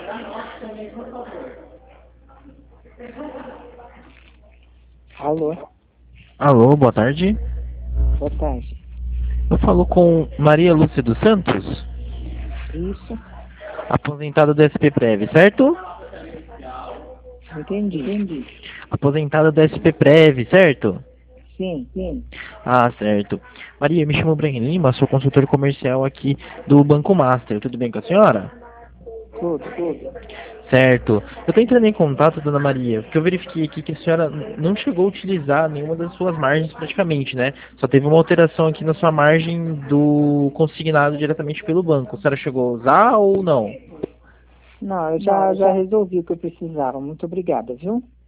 Alô, Alô, boa tarde. boa tarde. Eu falo com Maria Lúcia dos Santos, Isso, aposentada do SP Prev, entendi. aposentada do SP Prev, certo? Sim, Ah, certo. Maria, me chamo Breno Lima, sou consultor comercial aqui do Banco Master. Tudo bem com a senhora? tudo. Certo. Eu estou entrando em contato, dona Maria, porque eu verifiquei aqui que a senhora não chegou a utilizar nenhuma das suas margens praticamente, né? Só teve uma alteração aqui na sua margem do consignado diretamente pelo banco. A senhora chegou a usar ou não? Não, eu já resolvi o que eu precisava. Muito obrigada, viu?